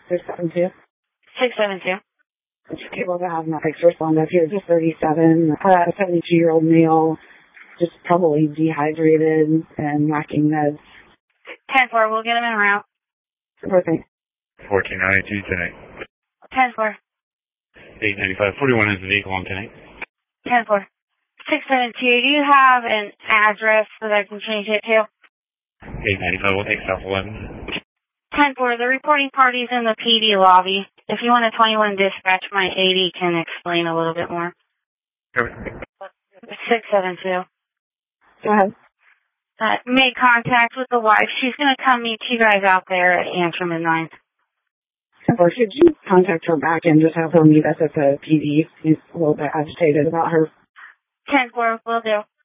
672. 672. Okay, well, I have my first respond up here. Just 37, a 72-year-old male, just probably dehydrated and lacking meds. 10-4, we'll get him en route. Perfect. 1492 tonight. 10-4. 895, 41 is the vehicle on tonight. 10-4. 672, do you have an address that I can change it to? 895, we'll take South 11. 10-4, the reporting party's in the PD lobby. If you want a 21 dispatch, my 80 can explain a little bit more. 672. Go ahead. Made contact with the wife. She's going to come meet you guys out there at Antrim and 9. Or should you contact her back and just have her meet us at the PD? He's a little bit agitated about her. 10-4, will do.